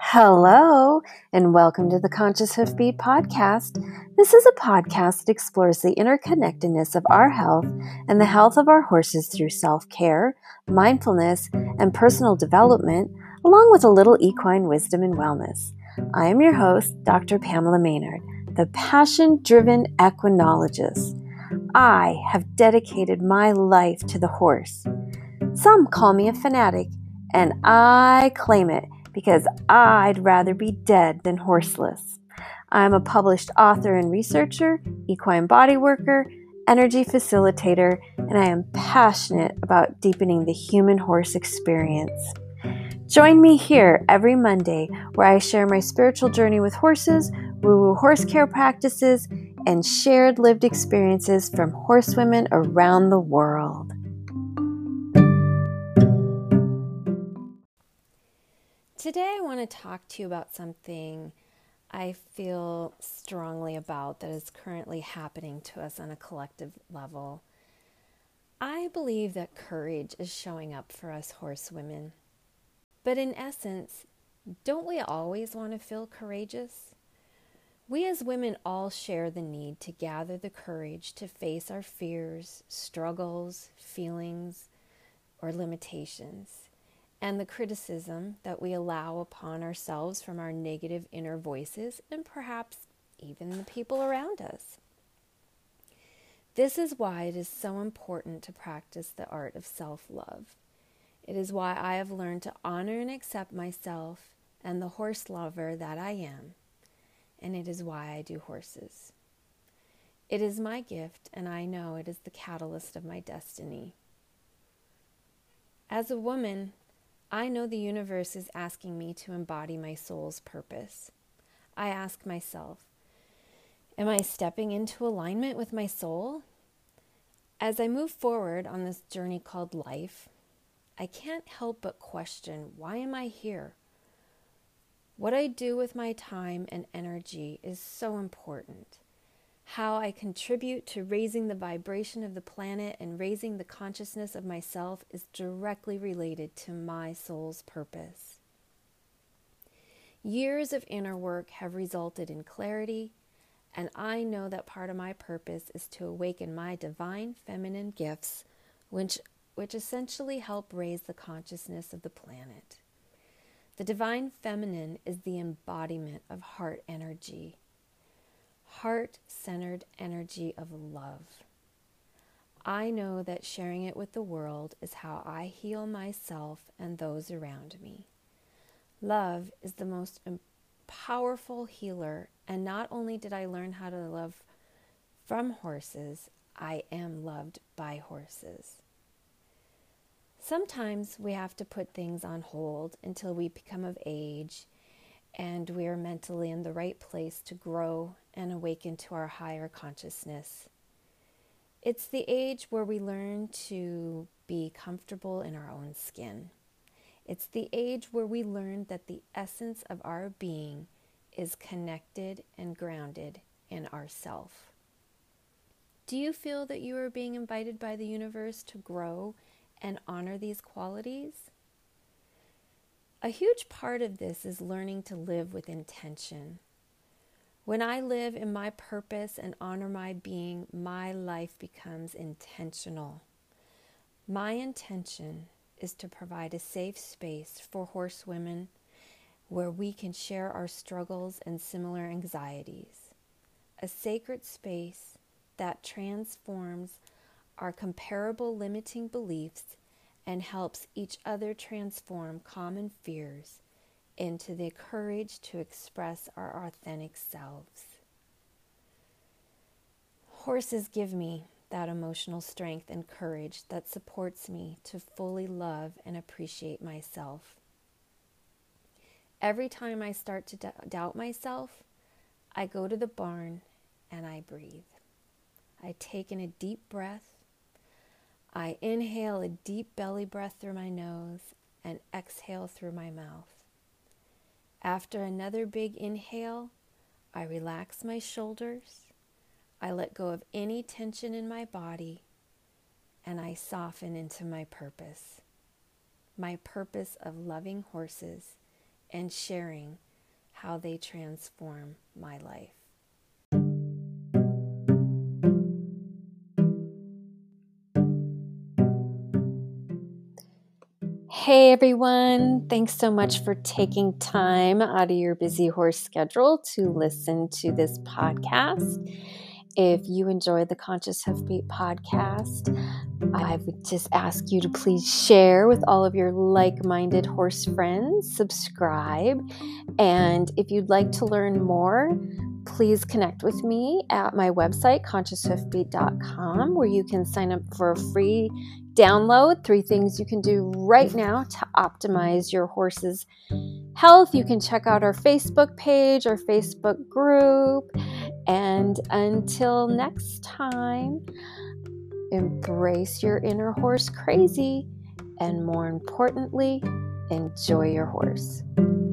Hello, and welcome to the Conscious Hoofbeat podcast. This is a podcast that explores the interconnectedness of our health and the health of our horses through self-care, mindfulness, and personal development, along with a little equine wisdom and wellness. I am your host, Dr. Pamela Maynard, the passion-driven equinologist. I have dedicated my life to the horse. Some call me a fanatic, and I claim it because I'd rather be dead than horseless. I'm a published author and researcher, equine body worker, energy facilitator, and I am passionate about deepening the human-horse experience. Join me here every Monday where I share my spiritual journey with horses, woo-woo horse care practices, and shared lived experiences from horsewomen around the world. Today I want to talk to you about something I feel strongly about that is currently happening to us on a collective level. I believe that courage is showing up for us horsewomen. But in essence, don't we always want to feel courageous? We as women all share the need to gather the courage to face our fears, struggles, feelings, or limitations, and the criticism that we allow upon ourselves from our negative inner voices and perhaps even the people around us. This is why it is so important to practice the art of self-love. It is why I have learned to honor and accept myself and the horse lover that I am, and it is why I do horses. It is my gift, and I know it is the catalyst of my destiny. As a woman, I know the universe is asking me to embody my soul's purpose. I ask myself, am I stepping into alignment with my soul? As I move forward on this journey called life, I can't help but question, why am I here? What I do with my time and energy is so important. How I contribute to raising the vibration of the planet and raising the consciousness of myself is directly related to my soul's purpose. Years of inner work have resulted in clarity, and I know that part of my purpose is to awaken my divine feminine gifts, which essentially help raise the consciousness of the planet. The divine feminine is the embodiment of heart energy. Heart-centered energy of love. I know that sharing it with the world is how I heal myself and those around me. Love is the most powerful healer, and not only did I learn how to love from horses, I am loved by horses. Sometimes we have to put things on hold until we become of age and we are mentally in the right place to grow and awaken to our higher consciousness. It's the age where we learn to be comfortable in our own skin. It's the age where we learn that the essence of our being is connected and grounded in ourself. Do you feel that you are being invited by the universe to grow and honor these qualities? A huge part of this is learning to live with intention. When I live in my purpose and honor my being, my life becomes intentional. My intention is to provide a safe space for horsewomen where we can share our struggles and similar anxieties. A sacred space that transforms our comparable limiting beliefs and helps each other transform common fears into the courage to express our authentic selves. Horses give me that emotional strength and courage that supports me to fully love and appreciate myself. Every time I start to doubt myself, I go to the barn and I breathe. I take in a deep breath. I inhale a deep belly breath through my nose and exhale through my mouth. After another big inhale, I relax my shoulders. I let go of any tension in my body, and I soften into my purpose of loving horses and sharing how they transform my life. Hey everyone, thanks so much for taking time out of your busy horse schedule to listen to this podcast. If you enjoy the Conscious Hoofbeat podcast, I would just ask you to please share with all of your like-minded horse friends, subscribe, and if you'd like to learn more, please connect with me at my website, conscioushoofbeat.com, where you can sign up for a free download, 3 things you can do right now to optimize your horse's health. You can check out our Facebook page, our Facebook group, and until next time, embrace your inner horse crazy, and more importantly, enjoy your horse.